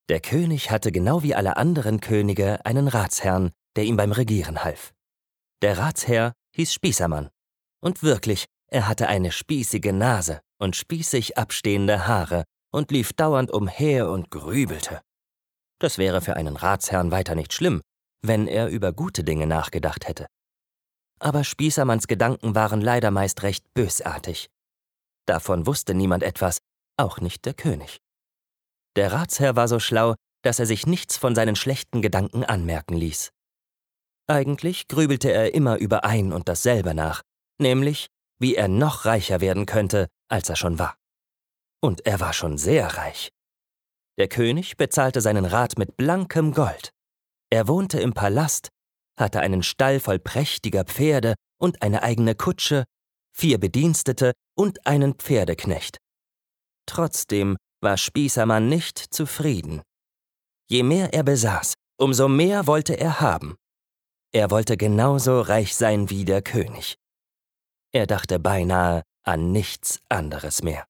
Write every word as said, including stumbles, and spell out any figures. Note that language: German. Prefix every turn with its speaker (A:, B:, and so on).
A: Der König hatte genau wie alle anderen Könige einen Ratsherrn, der ihm beim Regieren half. Der Ratsherr hieß Spießermann. Und wirklich, er hatte eine spießige Nase und spießig abstehende Haare und lief dauernd umher und grübelte. Das wäre für einen Ratsherrn weiter nicht schlimm, wenn er über gute Dinge nachgedacht hätte. Aber Spießermanns Gedanken waren leider meist recht bösartig. Davon wusste niemand etwas, auch nicht der König. Der Ratsherr war so schlau, dass er sich nichts von seinen schlechten Gedanken anmerken ließ. Eigentlich grübelte er immer über ein und dasselbe nach, nämlich, wie er noch reicher werden könnte, als er schon war. Und er war schon sehr reich. Der König bezahlte seinen Rat mit blankem Gold. Er wohnte im Palast, hatte einen Stall voll prächtiger Pferde und eine eigene Kutsche, vier Bedienstete und einen Pferdeknecht. Trotzdem war Spießermann nicht zufrieden. Je mehr er besaß, umso mehr wollte er haben. Er wollte genauso reich sein wie der König. Er dachte beinahe an nichts anderes mehr.